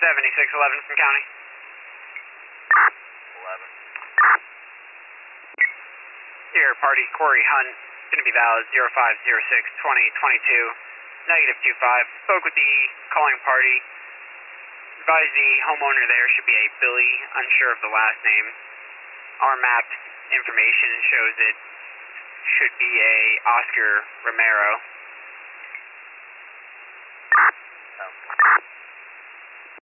7611 from county. 11. Here, party Corey Hunt, going to be valid 0506-2022, -25. Spoke with the calling party. Advised the homeowner there should be a Billy, unsure of the last name. Our map information shows it should be a Oscar Romero. Oh.